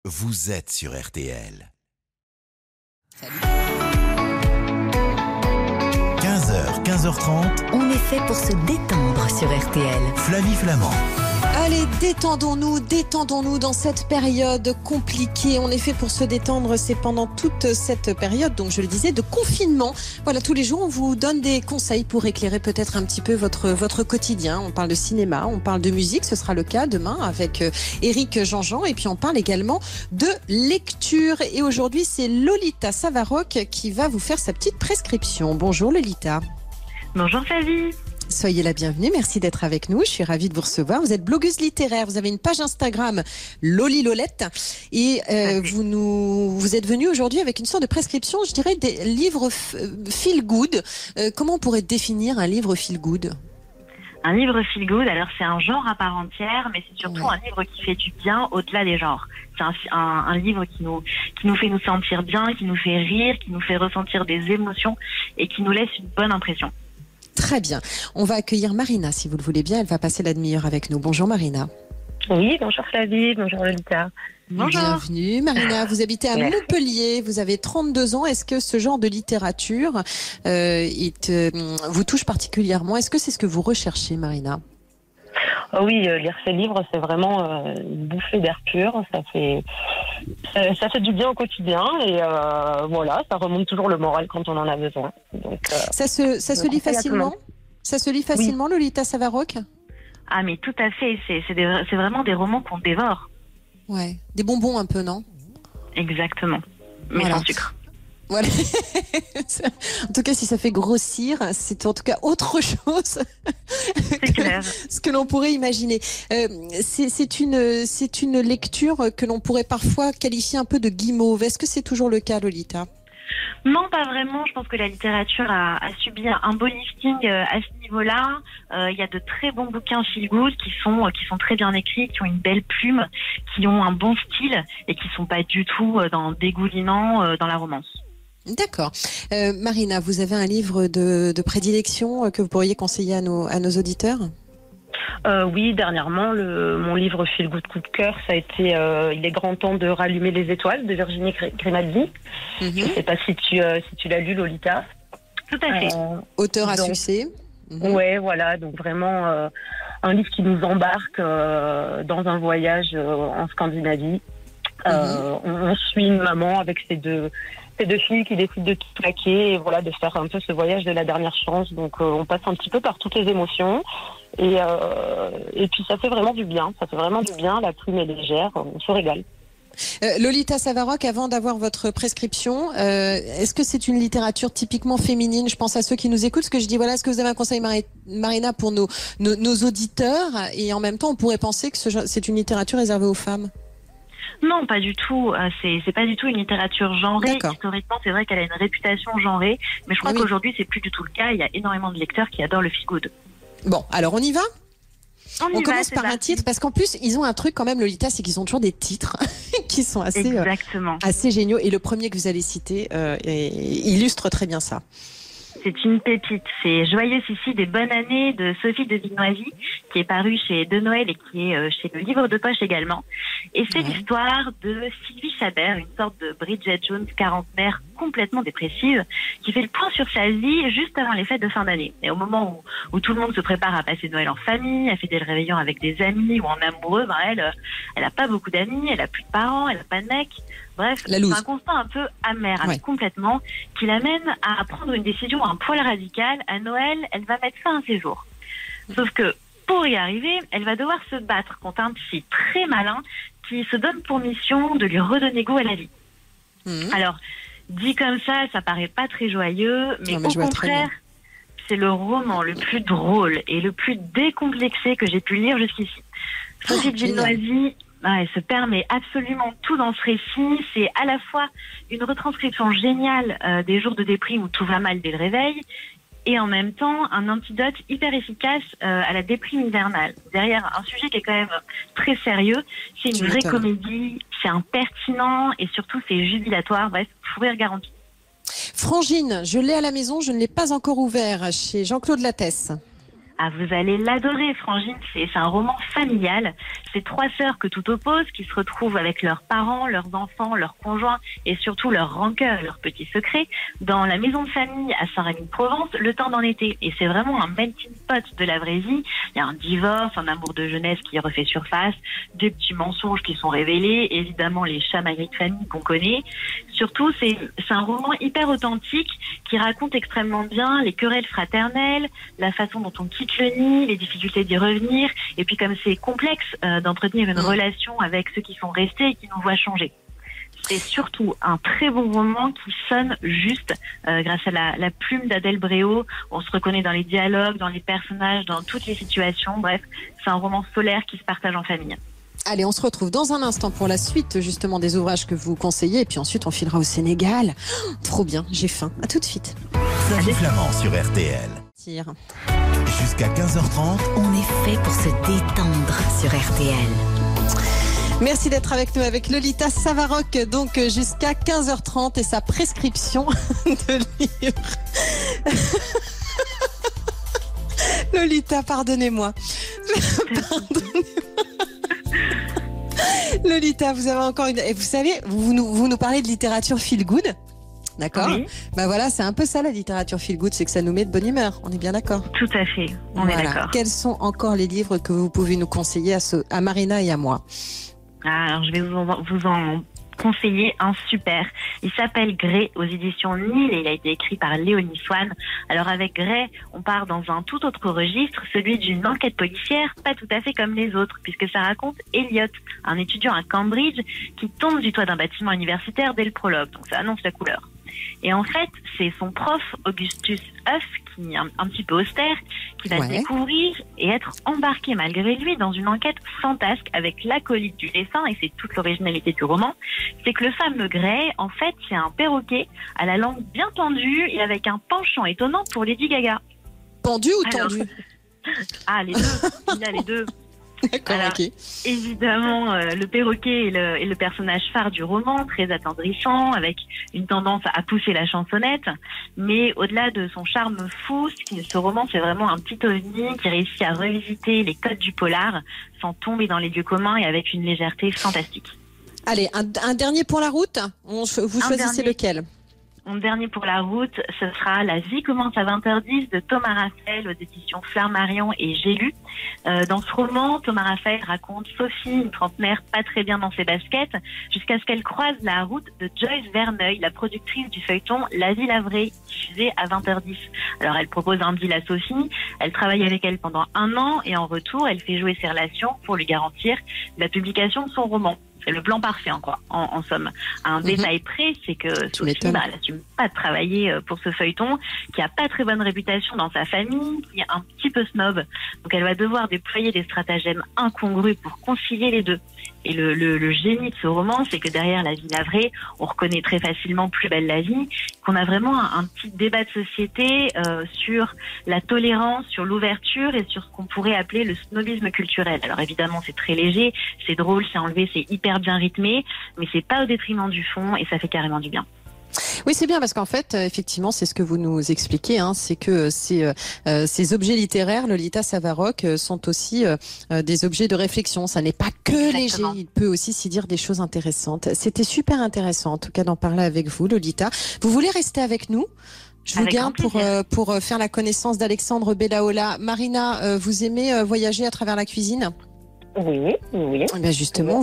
vous êtes sur RTL. 15h, 15h30. On est fait pour se détendre sur RTL. Flavie Flamand. Allez, détendons-nous dans cette période compliquée. On est fait pour se détendre, c'est pendant toute cette période, donc je le disais, de confinement. Voilà, tous les jours, on vous donne des conseils pour éclairer peut-être un petit peu votre quotidien. On parle de cinéma, on parle de musique, ce sera le cas demain avec Éric Jean-Jean. Et puis on parle également de lecture. Et aujourd'hui, c'est Lolita Savaroc qui va vous faire sa petite prescription. Bonjour Lolita. Bonjour Flavie. Soyez la bienvenue, merci d'être avec nous, je suis ravie de vous recevoir. Vous êtes blogueuse littéraire, vous avez une page Instagram Loli Lolette et vous êtes venue aujourd'hui avec une sorte de prescription, je dirais des livres feel good. Comment on pourrait définir un livre feel good ? Un livre feel good, alors c'est un genre à part entière, mais c'est surtout un livre qui fait du bien au-delà des genres. C'est un livre qui nous fait nous sentir bien, qui nous fait rire, qui nous fait ressentir des émotions et qui nous laisse une bonne impression. Très bien. On va accueillir Marina, si vous le voulez bien. Elle va passer la demi-heure avec nous. Bonjour Marina. Oui, bonjour Flavie, bonjour Lolita. Bonjour. Bienvenue Marina. Vous habitez à Montpellier, vous avez 32 ans. Est-ce que ce genre de littérature vous touche particulièrement ? Est-ce que c'est ce que vous recherchez, Marina ? Oui, lire ces livres, c'est vraiment une bouffée d'air pur. Ça fait du bien au quotidien et voilà, ça remonte toujours le moral quand on en a besoin. Donc, ça se lit facilement ? Ça se lit facilement, oui. Lolita Savaroc ? Ah mais tout à fait, c'est vraiment des romans qu'on dévore. Ouais, des bonbons un peu, non ? Exactement, mais voilà. Sans sucre. Voilà. En tout cas, si ça fait grossir, c'est en tout cas autre chose c'est clair. Ce que l'on pourrait imaginer. C'est une lecture que l'on pourrait parfois qualifier un peu de guimauve. Est-ce que c'est toujours le cas, Lolita ? Non, pas vraiment. Je pense que la littérature a subi un beau lifting à ce niveau-là. Il y a de très bons bouquins feel good qui sont très bien écrits, qui ont une belle plume, qui ont un bon style et qui sont pas du tout dégoulinants dans la romance. D'accord. Marina, vous avez un livre de prédilection que vous pourriez conseiller à nos auditeurs ? Oui, dernièrement, mon livre feel good coup de cœur, ça a été Il est grand temps de rallumer les étoiles de Virginie Grimaldi. Je ne sais pas si tu l'as lu, Lolita. Tout à fait. Auteur à succès. Ouais, voilà, donc vraiment un livre qui nous embarque dans un voyage en Scandinavie. On suit une maman avec ses deux filles qui décident de tout plaquer et voilà, de faire un peu ce voyage de la dernière chance. Donc on passe un petit peu par toutes les émotions et puis ça fait vraiment du bien. Ça fait vraiment du bien, la plume est légère, on se régale. Lolita Savaroc, avant d'avoir votre prescription, est-ce que c'est une littérature typiquement féminine ? Je pense à ceux qui nous écoutent, parce que je dis voilà, est-ce que vous avez un conseil, Marina, pour nos auditeurs ? Et en même temps, on pourrait penser que c'est une littérature réservée aux femmes. Non, pas du tout. C'est pas du tout une littérature genrée. D'accord. Historiquement, c'est vrai qu'elle a une réputation genrée, mais je crois qu'aujourd'hui, c'est plus du tout le cas. Il y a énormément de lecteurs qui adorent le feel good. Bon, alors on y va ? On commence par parti. un titre, parce qu'en plus, ils ont un truc quand même, Lolita, c'est qu'ils ont toujours des titres qui sont assez géniaux. Et le premier que vous allez citer illustre très bien ça. C'est une pépite. C'est Joyeuse ici des bonnes années de Sophie de Vinoisy, qui est paru chez De Noël et qui est chez le livre de poche également. Et c'est l'histoire de Sylvie Chabert, une sorte de Bridget Jones quarantenaire complètement dépressive, qui fait le point sur sa vie juste avant les fêtes de fin d'année. Et au moment où tout le monde se prépare à passer Noël en famille, à fêter le réveillon avec des amis ou en amoureux, elle a pas beaucoup d'amis, elle a plus de parents, elle a pas de mec. Bref, c'est un constat un peu amer, complètement, qui l'amène à prendre une décision un poil radicale. À Noël, elle va mettre fin à ses jours. Sauf que, pour y arriver, elle va devoir se battre contre un psy très malin qui se donne pour mission de lui redonner goût à la vie. Alors, dit comme ça paraît pas très joyeux, mais au contraire, c'est le roman le plus drôle et le plus décomplexé que j'ai pu lire jusqu'ici. Sophie de Vinoisy, elle se permet absolument tout dans ce récit. C'est à la fois une retranscription géniale des jours de déprime où tout va mal dès le réveil, et en même temps un antidote hyper efficace à la déprime hivernale. Derrière un sujet qui est quand même très sérieux, c'est une vraie comédie, c'est impertinent et surtout c'est jubilatoire. Bref, fou rire garanti. Frangine, je l'ai à la maison, je ne l'ai pas encore ouvert, chez Jean-Claude Lattès. Ah, vous allez l'adorer, Frangine. C'est un roman familial. C'est 3 sœurs que tout oppose, qui se retrouvent avec leurs parents, leurs enfants, leurs conjoints et surtout leurs rancœurs, leurs petits secrets dans la maison de famille à Saint-Rémy-de-Provence le temps d'un été. Et c'est vraiment un melting pot de la vraie vie. Il y a un divorce, un amour de jeunesse qui refait surface, des petits mensonges qui sont révélés, évidemment les chamailleries de famille qu'on connaît. Surtout, c'est un roman hyper authentique qui raconte extrêmement bien les querelles fraternelles, la façon dont on quitte le nid, les difficultés d'y revenir, et puis comme c'est complexe d'entretenir une relation avec ceux qui sont restés et qui nous voient changer. C'est surtout un très bon roman qui sonne juste grâce à la plume d'Adèle Bréau. On se reconnaît dans les dialogues, dans les personnages, dans toutes les situations. Bref, c'est un roman solaire qui se partage en famille. Allez, on se retrouve dans un instant pour la suite justement des ouvrages que vous conseillez. Et puis ensuite, on filera au Sénégal. Oh, trop bien, j'ai faim. À tout de suite. Flavie Flamand sur RTL. Jusqu'à 15h30. On est fait pour se détendre sur RTL. Merci d'être avec nous avec Lolita Savaroc, donc jusqu'à 15h30 et sa prescription de livres. Lolita, pardonnez-moi. Lolita, vous avez encore une... Et vous savez, vous nous parlez de littérature feel good. D'accord. Oui. Ben voilà, c'est un peu ça la littérature feel good, c'est que ça nous met de bonne humeur. On est bien d'accord? Tout à fait, on est d'accord. Quels sont encore les livres que vous pouvez nous conseiller à Marina et à moi? Alors, je vais vous en conseiller un super. Il s'appelle Grey aux éditions Nil et il a été écrit par Léonie Swann. Alors avec Grey, on part dans un tout autre registre, celui d'une enquête policière, pas tout à fait comme les autres, puisque ça raconte Elliot, un étudiant à Cambridge qui tombe du toit d'un bâtiment universitaire dès le prologue. Donc ça annonce la couleur. Et en fait, c'est son prof, Augustus Huff, qui est un petit peu austère, qui va découvrir et être embarqué malgré lui dans une enquête fantasque avec l'acolyte du dessin, et c'est toute l'originalité du roman. C'est que le fameux Grey, en fait, c'est un perroquet à la langue bien tendue et avec un penchant étonnant pour Lady Gaga. Pendu ou tendu? Ah, les deux. Il a les deux. D'accord, alors, ok. Évidemment, le perroquet est le personnage phare du roman, très attendrissant, avec une tendance à pousser la chansonnette. Mais au-delà de son charme fou, ce roman, c'est vraiment un petit ovni qui réussit à revisiter les codes du polar sans tomber dans les lieux communs et avec une légèreté fantastique. Allez, un dernier pour la route. Vous choisissez lequel? Mon dernier pour la route, ce sera La vie commence à 20h10 de Thomas Raphaël aux éditions Flammarion et J'ai lu. Dans ce roman, Thomas Raphaël raconte Sophie, une trentenaire pas très bien dans ses baskets, jusqu'à ce qu'elle croise la route de Joyce Verneuil, la productrice du feuilleton La vie la vraie, diffusé à 20h10. Alors elle propose un deal à Sophie, elle travaille avec elle pendant 1 an et en retour, elle fait jouer ses relations pour lui garantir la publication de son roman. C'est le plan parfait, en somme. Un détail près, c'est que Sophie, elle n'assume pas de travailler pour ce feuilleton, qui a pas très bonne réputation dans sa famille, qui est un petit peu snob. Donc elle va devoir déployer des stratagèmes incongrus pour concilier les deux. Et le génie de ce roman, c'est que derrière La vie la vraie, on reconnaît très facilement Plus belle la vie, qu'on a vraiment un petit débat de société sur la tolérance, sur l'ouverture et sur ce qu'on pourrait appeler le snobisme culturel. Alors évidemment, c'est très léger, c'est drôle, c'est enlevé, c'est hyper bien rythmé, mais c'est pas au détriment du fond et ça fait carrément du bien. Oui, c'est bien parce qu'en fait, effectivement, c'est ce que vous nous expliquez, c'est que ces objets littéraires, Lolita Savaroc, sont aussi des objets de réflexion. Ça n'est pas que léger, il peut aussi s'y dire des choses intéressantes. C'était super intéressant, en tout cas, d'en parler avec vous, Lolita. Vous voulez rester avec nous? Je vous garde pour faire la connaissance d'Alexandre Bellaola. Marina, vous aimez voyager à travers la cuisine? Oui. Ben justement,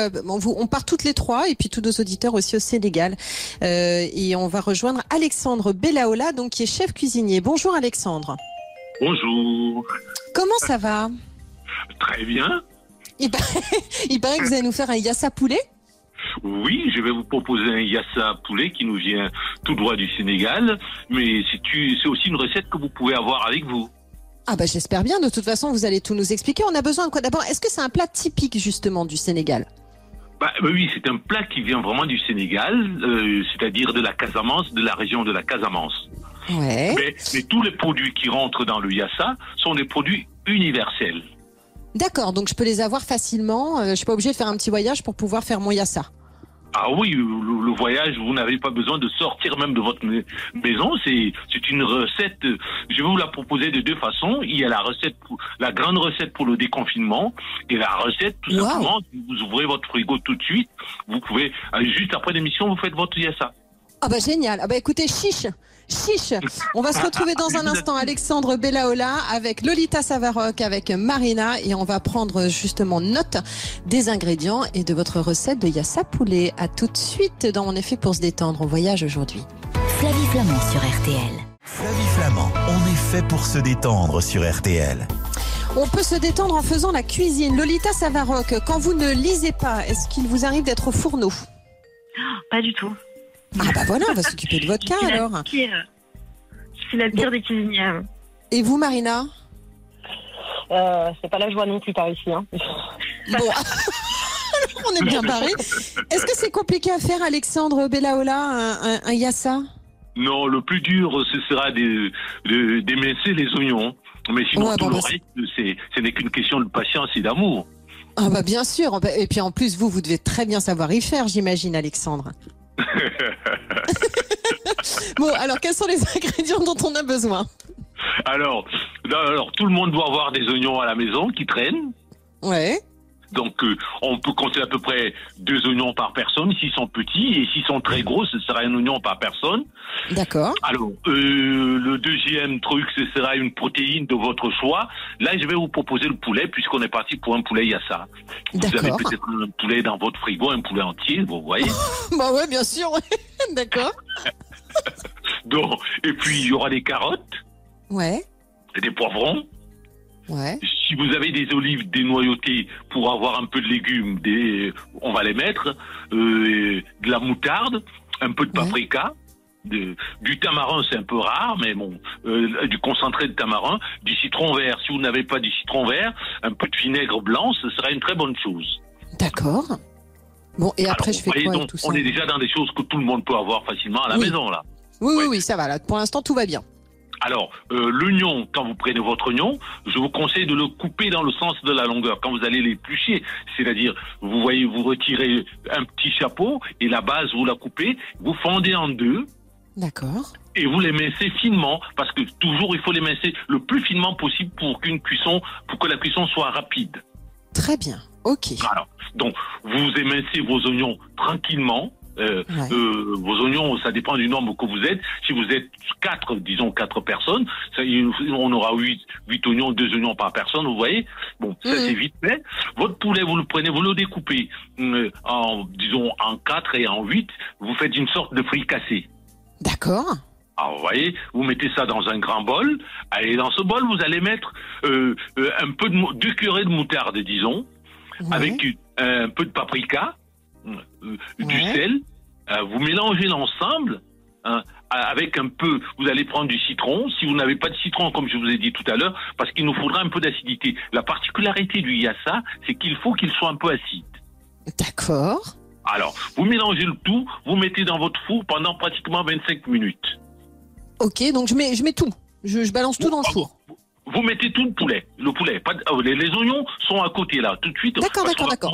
on part toutes les trois et puis tous nos auditeurs aussi au Sénégal. Et on va rejoindre Alexandre Bellaola, donc qui est chef cuisinier. Bonjour Alexandre. Bonjour. Comment ça va? Très bien. Il paraît que vous allez nous faire un yassa poulet. Oui, je vais vous proposer un yassa poulet qui nous vient tout droit du Sénégal, mais c'est aussi une recette que vous pouvez avoir avec vous. Ah bah j'espère bien, de toute façon vous allez tout nous expliquer. On a besoin de quoi d'abord? Est-ce que c'est un plat typique justement du Sénégal? Oui, c'est un plat qui vient vraiment du Sénégal, c'est-à-dire de la Casamance, de la région de la Casamance. Ouais. Mais tous les produits qui rentrent dans le yassa sont des produits universels. D'accord, donc je peux les avoir facilement, je suis pas obligée de faire un petit voyage pour pouvoir faire mon yassa. Ah oui, le voyage, vous n'avez pas besoin de sortir même de votre maison. C'est une recette. Je vais vous la proposer de deux façons. Il y a la grande recette pour le déconfinement et la recette tout simplement. Vous ouvrez votre frigo tout de suite. Vous pouvez juste après l'émission, vous faites votre yassa. Ah bah génial. Ah bah écoutez, chiche. On va se retrouver dans un instant, Alexandre Bellaola, avec Lolita Savaroc, avec Marina, et on va prendre justement note des ingrédients et de votre recette de yassa poulet. À tout de suite dans On est fait pour se détendre. On voyage aujourd'hui. Flavie Flamand sur RTL. Flavie Flamand, on est fait pour se détendre sur RTL. On peut se détendre en faisant la cuisine. Lolita Savaroc, quand vous ne lisez pas, est-ce qu'il vous arrive d'être au fourneau? Pas du tout. Ah bah voilà, on va s'occuper de votre cas alors. Je suis la pire des cuisinières. Et vous, Marina? C'est pas la joie non plus par ici. Hein. Bon, on est bien barrés. Est-ce que c'est compliqué à faire, Alexandre Bellaola, un yassa? Non, le plus dur, ce sera d'émincer les oignons. Mais sinon, le reste, ce n'est qu'une question de patience et d'amour. Ah bah bien sûr. Et puis en plus, vous devez très bien savoir y faire, j'imagine, Alexandre. Bon, alors quels sont les ingrédients dont on a besoin? Alors, tout le monde doit avoir des oignons à la maison qui traînent. Ouais. Donc, on peut compter à peu près 2 oignons par personne s'ils sont petits, et s'ils sont très gros, ce sera un oignon par personne. D'accord. Alors, le deuxième truc, ce sera une protéine de votre choix. Là, je vais vous proposer le poulet, puisqu'on est parti pour un poulet yassa. Vous avez peut-être un poulet dans votre frigo, un poulet entier, vous voyez. Bah ouais, bien sûr. D'accord. Donc, et puis il y aura des carottes. Ouais. Et des poivrons. Ouais. Si vous avez des olives dénoyautées pour avoir un peu de légumes, on va les mettre. De la moutarde, un peu de paprika, du tamarin, c'est un peu rare, mais bon, du concentré de tamarin, du citron vert. Si vous n'avez pas du citron vert, un peu de vinaigre blanc, ce sera une très bonne chose. D'accord. Bon, et après, je fais quoi avec tout ça? On est déjà dans des choses que tout le monde peut avoir facilement à la maison, là. Oui, ça va, là. Pour l'instant, tout va bien. Alors, l'oignon, quand vous prenez votre oignon, je vous conseille de le couper dans le sens de la longueur. Quand vous allez l'éplucher, c'est-à-dire, vous voyez, vous retirez un petit chapeau et la base, vous la coupez, vous fendez en deux. D'accord. Et vous l'émincez finement, parce que toujours, il faut l'émincer le plus finement possible pour que la cuisson soit rapide. Très bien, ok. Alors, donc, vous émincez vos oignons tranquillement. Vos oignons, ça dépend du nombre que vous êtes. Si vous êtes 4 personnes, on aura 8 oignons, 2 oignons par personne, vous voyez. Bon, ça c'est vite fait. Votre poulet, vous le prenez, vous le découpez en 4 et en 8. Vous faites une sorte de fricassé. D'accord. Alors, vous voyez, vous mettez ça dans un grand bol. Et dans ce bol, vous allez mettre un peu de 2 cuillerées de moutarde, disons, avec un peu de paprika. Du sel, vous mélangez l'ensemble avec un peu, vous allez prendre du citron. Si vous n'avez pas de citron, comme je vous ai dit tout à l'heure, parce qu'il nous faudra un peu d'acidité. La particularité du yassa, c'est qu'il faut qu'il soit un peu acide. D'accord. Alors, vous mélangez le tout, vous mettez dans votre four pendant pratiquement 25 minutes. Ok, donc je mets tout. Je balance tout dans le four. Vous mettez tout le poulet. Les oignons sont à côté là, tout de suite. D'accord.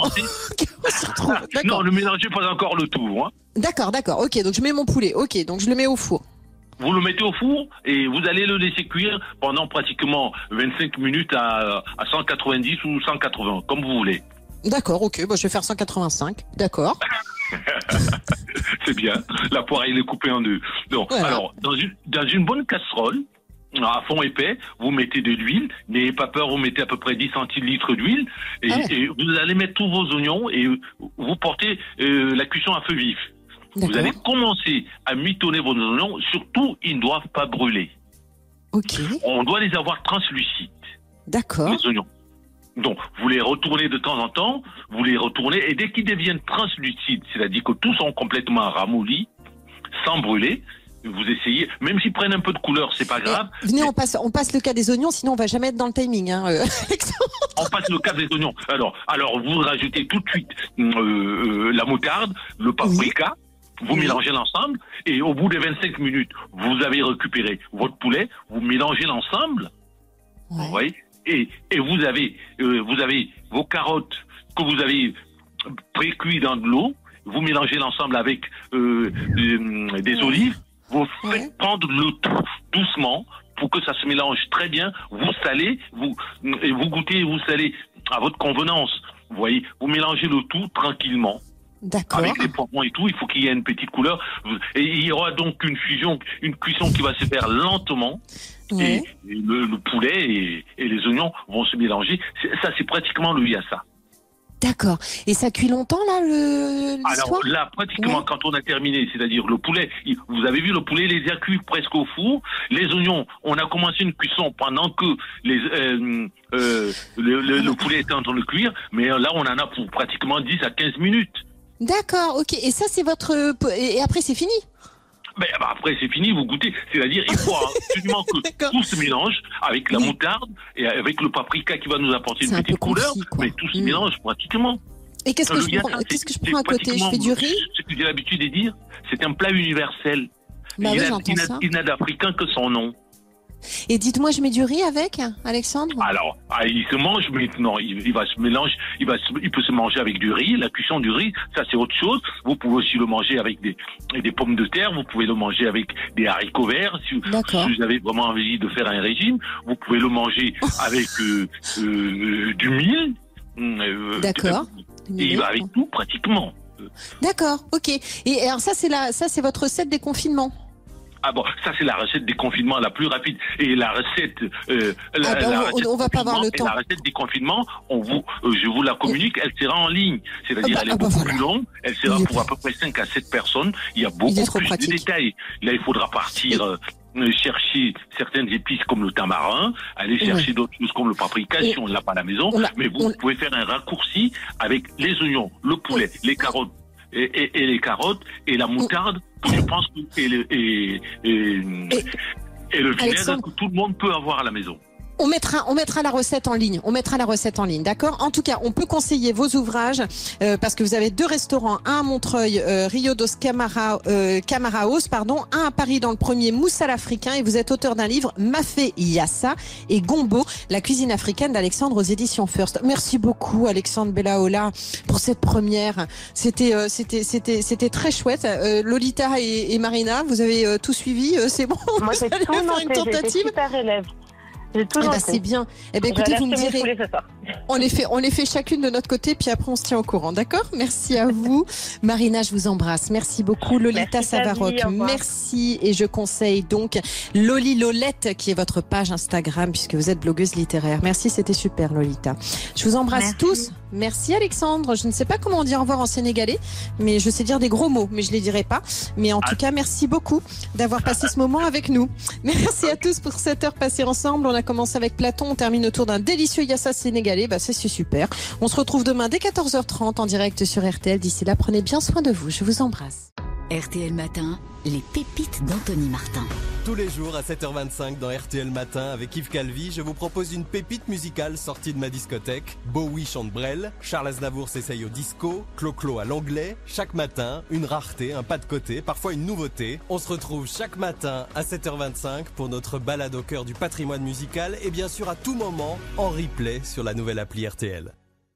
Non, ne mélangez pas encore le tout. Hein. D'accord. Ok, donc je mets mon poulet. Ok, donc je le mets au four. Vous le mettez au four et vous allez le laisser cuire pendant pratiquement 25 minutes à 190 ou 180, comme vous voulez. D'accord, ok, je vais faire 185. D'accord. C'est bien. La poire, elle est coupée en deux. Donc, voilà. Alors, dans une bonne casserole, à fond épais, vous mettez de l'huile, n'ayez pas peur, vous mettez à peu près 10 centilitres d'huile, et vous allez mettre tous vos oignons et vous portez la cuisson à feu vif. D'accord. Vous allez commencer à mitonner vos oignons, surtout ils ne doivent pas brûler. Ok. On doit les avoir translucides. D'accord. Les oignons. Donc, vous les retournez de temps en temps, et dès qu'ils deviennent translucides, c'est-à-dire que tous sont complètement ramollis, sans brûler, vous essayez, même s'ils prennent un peu de couleur, c'est pas grave. Venez, on passe le cas des oignons, sinon on va jamais être dans le timing. On passe le cas des oignons. Alors vous rajoutez tout de suite la moutarde, le paprika, vous mélangez l'ensemble, et au bout de 25 minutes, vous avez récupéré votre poulet, vous mélangez l'ensemble, vous voyez, et vous avez vos carottes que vous avez pré-cuites dans de l'eau. vous mélangez l'ensemble avec des olives. Vous faites prendre le tout doucement pour que ça se mélange très bien. Vous salez, vous goûtez et vous salez à votre convenance. Vous voyez, vous mélangez le tout tranquillement. D'accord. Avec les poivrons et tout, il faut qu'il y ait une petite couleur. Et il y aura donc une cuisson qui va se faire lentement. Et le poulet et les oignons vont se mélanger. Ça, c'est pratiquement le yassa. D'accord. Et ça cuit longtemps, là, l'histoire ? Alors là, pratiquement, quand on a terminé, c'est-à-dire le poulet, vous avez vu, le poulet, il les a cuits presque au four. Les oignons, on a commencé une cuisson pendant que le poulet était en train de cuire. Mais là, on en a pour pratiquement 10 à 15 minutes. D'accord, ok. Et ça, c'est votre... Et après, c'est fini ? Après, c'est fini, vous goûtez. C'est-à-dire, il faut absolument que tout se mélange avec la moutarde et avec le paprika qui va nous apporter une petite couleur. Mais tout se mélange pratiquement. Et qu'est-ce que je prends à côté ? Je fais du riz ? Ce que j'ai l'habitude de dire, c'est un plat universel. Il n'a d'africain que son nom. Et dites-moi, je mets du riz avec, Alexandre ? Alors, il se mange maintenant. Il va se mélanger. Il peut se manger avec du riz. La cuisson du riz, ça c'est autre chose. Vous pouvez aussi le manger avec des pommes de terre. Vous pouvez le manger avec des haricots verts. Si vous avez vraiment envie de faire un régime, vous pouvez le manger avec du mil. D'accord. Et il va avec tout pratiquement. D'accord. Ok. Et alors ça c'est votre recette des confinements. Ah bon, ça c'est la recette des confinements la plus rapide. Et la recette... on va pas avoir le temps. La recette des confinements, je vous la communique, elle sera en ligne. C'est-à-dire elle est beaucoup plus longue, elle sera pour à peu près 5 à 7 personnes. Il y a beaucoup plus de détails. Là, il faudra partir... chercher certaines épices comme le tamarin, aller chercher d'autres choses comme le paprika si on ne l'a pas à la maison. Mais vous pouvez faire un raccourci avec les oignons, le poulet, les carottes et les carottes et la moutarde. Je pense que et le vinaigre que tout le monde peut avoir à la maison. On mettra la recette en ligne. D'accord ? En tout cas, on peut conseiller vos ouvrages parce que vous avez 2 restaurants, un à Montreuil, Rio dos Camaraos, un à Paris dans le premier Moussal africain, et vous êtes auteur d'un livre Mafé Yassa et Gombo, la cuisine africaine d'Alexandre aux éditions First. Merci beaucoup Alexandre Bellaola pour cette première. C'était très chouette. Lolita et Marina, vous avez tout suivi, c'est bon. Moi, j'ai tout noté, j'étais super élève. C'est bien. Écoutez, vous me direz. On les fait chacune de notre côté, puis après on se tient au courant, d'accord ? Merci à vous. Marina, je vous embrasse. Merci beaucoup. Lolita Savaroc, merci. Et je conseille donc Loli Lolette, qui est votre page Instagram, puisque vous êtes blogueuse littéraire. Merci, c'était super, Lolita. Je vous embrasse tous. Merci Alexandre. Je ne sais pas comment on dit au revoir en sénégalais, mais je sais dire des gros mots, mais je les dirai pas. Mais en tout cas, merci beaucoup d'avoir passé ce moment avec nous. Merci à tous pour cette heure passée ensemble. On a commencé avec Platon, on termine autour d'un délicieux yassa sénégalais. C'est super. On se retrouve demain dès 14h30 en direct sur RTL. D'ici là, prenez bien soin de vous. Je vous embrasse. RTL Matin, les pépites d'Anthony Martin. Tous les jours à 7h25 dans RTL Matin avec Yves Calvi, je vous propose une pépite musicale sortie de ma discothèque. Bowie chante Brel, Charles Aznavour s'essaye au disco, Clo-Clo à l'anglais. Chaque matin, une rareté, un pas de côté, parfois une nouveauté. On se retrouve chaque matin à 7h25 pour notre balade au cœur du patrimoine musical et bien sûr à tout moment en replay sur la nouvelle appli RTL.